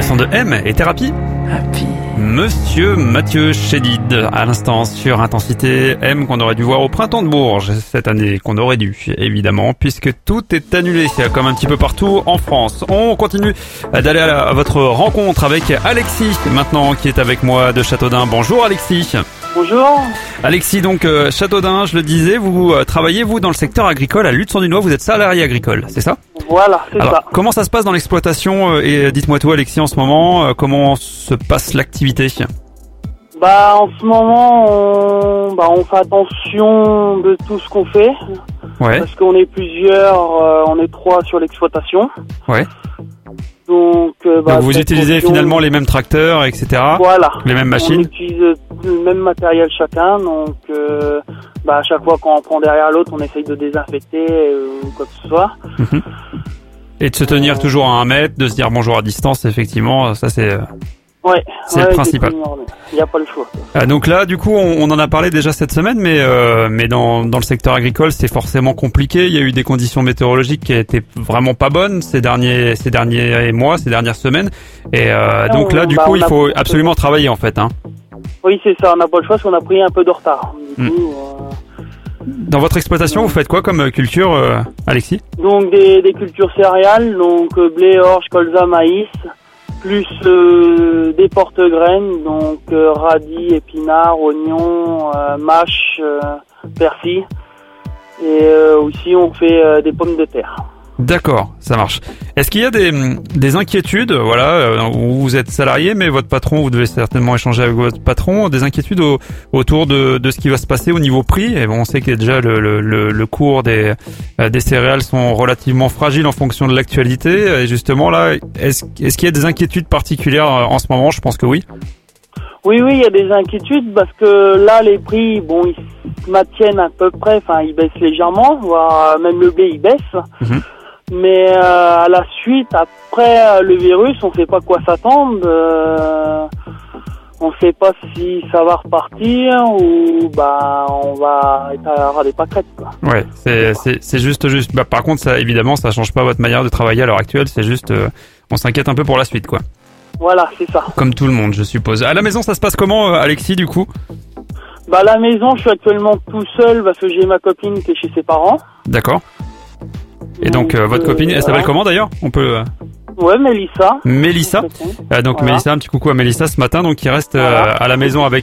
son de M et Thérapie. Happy. Monsieur Mathieu Chédid, à l'instant sur Intensité M qu'on aurait dû voir au printemps de Bourges cette année, qu'on aurait dû évidemment, puisque tout est annulé comme un petit peu partout en France. On continue d'aller à votre rencontre avec Alexis maintenant qui est avec moi de Châteaudun. Bonjour Alexis. Bonjour. Alexis, donc Châteaudun, je le disais, vous travaillez vous dans le secteur agricole à Lutte-sur-Dunois, vous êtes salarié agricole, c'est ça? Voilà, c'est Alors, ça. comment ça se passe dans l'exploitation et dites-moi tout Alexis en ce moment, comment se passe l'activité? En ce moment, on fait attention de tout ce qu'on fait. Ouais, Parce qu'on est plusieurs, on est 3 sur l'exploitation. ouais. Donc Donc vous utilisez finalement les mêmes tracteurs, etc. Voilà. Les mêmes On machines. utilise le même matériel chacun, donc à chaque fois qu'on en prend derrière l'autre, on essaye de désinfecter ou quoi que ce soit. Et de se tenir toujours à 1 mètre, de se dire bonjour à distance, effectivement, ça c'est... Ouais. C'est le principal. Il n'y a pas le choix. Donc là, du coup, on en a parlé déjà cette semaine, mais dans le secteur agricole, c'est forcément compliqué. Il y a eu des conditions météorologiques qui étaient vraiment pas bonnes ces derniers mois, ces dernières semaines. Et donc là, du coup, il faut absolument travailler en fait. Hein. Oui, c'est ça. On n'a pas le choix parce qu'on a pris un peu de retard. Du coup, Dans votre exploitation, vous faites quoi comme culture, Alexis? donc des cultures céréales, donc blé, orge, colza, maïs, plus des porte-graines, donc radis, épinards, oignons, mâches, persil. Et aussi on fait des pommes de terre. D'accord, ça marche. Est-ce qu'il y a des inquiétudes, où vous êtes salarié, mais votre patron, vous devez certainement échanger avec votre patron, des inquiétudes autour de ce qui va se passer au niveau prix? Et bon, on sait que déjà le cours des céréales sont relativement fragiles en fonction de l'actualité. Et justement là, est-ce qu'il y a des inquiétudes particulières en ce moment? Je pense que oui. Oui, il y a des inquiétudes parce que là les prix, ils se maintiennent à peu près, enfin ils baissent légèrement, voire même le blé il baisse. Mais à la suite, après le virus, on sait pas quoi s'attendre. On sait pas si ça va repartir ou on va avoir des pâquerettes, quoi. Ouais, c'est juste. Par contre, ça évidemment, ça change pas votre manière de travailler à l'heure actuelle. C'est juste, on s'inquiète un peu pour la suite, quoi. Voilà, c'est ça. Comme tout le monde, je suppose. À la maison, ça se passe comment, Alexis, du coup? À la maison, je suis actuellement tout seul parce que j'ai ma copine qui est chez ses parents. D'accord. Et donc votre copine, elle s'appelle comment d'ailleurs? On peut. Ouais, Mélissa. Mélissa. Donc Voilà. Mélissa, un petit coucou à Mélissa ce matin, donc qui reste à la maison avec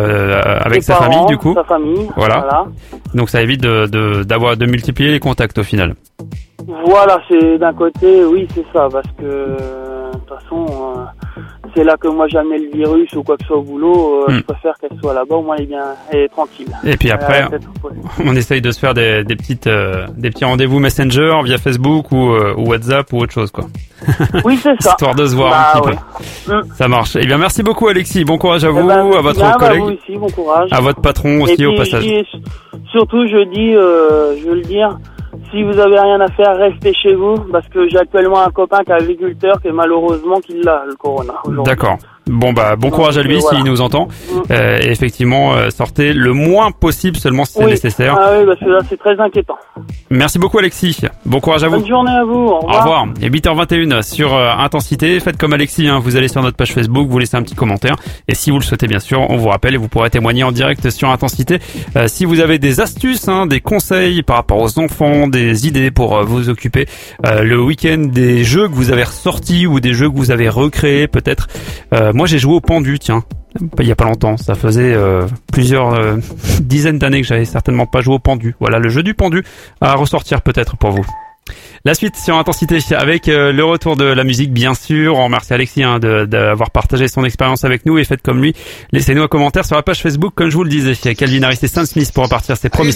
sa parents, famille du coup. Sa famille. Voilà. Donc ça évite de multiplier les contacts au final. Voilà, c'est d'un côté, oui, c'est ça, parce que de toute façon, c'est là que moi j'ai amené le virus ou quoi que ce soit au boulot. Je préfère qu'elle soit là-bas, au moins elle est tranquille. Et puis après, on essaye de se faire des petits rendez-vous Messenger via Facebook ou WhatsApp ou autre chose, quoi. Oui, c'est ça. Histoire de se voir un petit peu. Ça marche. Eh bien, merci beaucoup, Alexis. Bon courage à vous, à votre collègue, vous aussi, bon courage. à votre patron aussi, puis, au passage. Surtout, je veux le dire, si vous avez rien à faire, restez chez vous, parce que j'ai actuellement un copain qui est agriculteur qui malheureusement l'a, le corona, aujourd'hui. D'accord. Bon courage à lui s'il nous entend. Et effectivement, sortez le moins possible seulement si c'est nécessaire. Ah oui, parce que là c'est très inquiétant. Merci beaucoup Alexis. Bon courage à vous. Bonne journée à vous. Au revoir. Au revoir. Et 8h21 sur Intensité. Faites comme Alexis, vous allez sur notre page Facebook, vous laissez un petit commentaire. Et si vous le souhaitez bien sûr, on vous rappelle et vous pourrez témoigner en direct sur Intensité. Si vous avez des astuces, des conseils par rapport aux enfants, des idées pour vous occuper le week-end, des jeux que vous avez ressortis ou des jeux que vous avez recréés peut-être. Moi j'ai joué au pendu, tiens, il y a pas longtemps. Ça faisait plusieurs dizaines d'années que j'avais certainement pas joué au pendu. Voilà, le jeu du pendu à ressortir peut-être pour vous. La suite sur Intensité avec le retour de la musique, bien sûr. On remercie Alexis d'avoir partagé son expérience avec nous et faites comme lui. Laissez-nous un commentaire sur la page Facebook, comme je vous le disais. Il y a Calvin Harris et Sam Smith pour repartir ses Promises.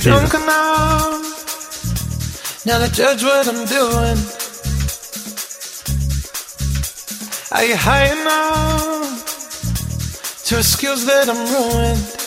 Now they judge what I'm doing. Are you high enough to skills that I'm ruined?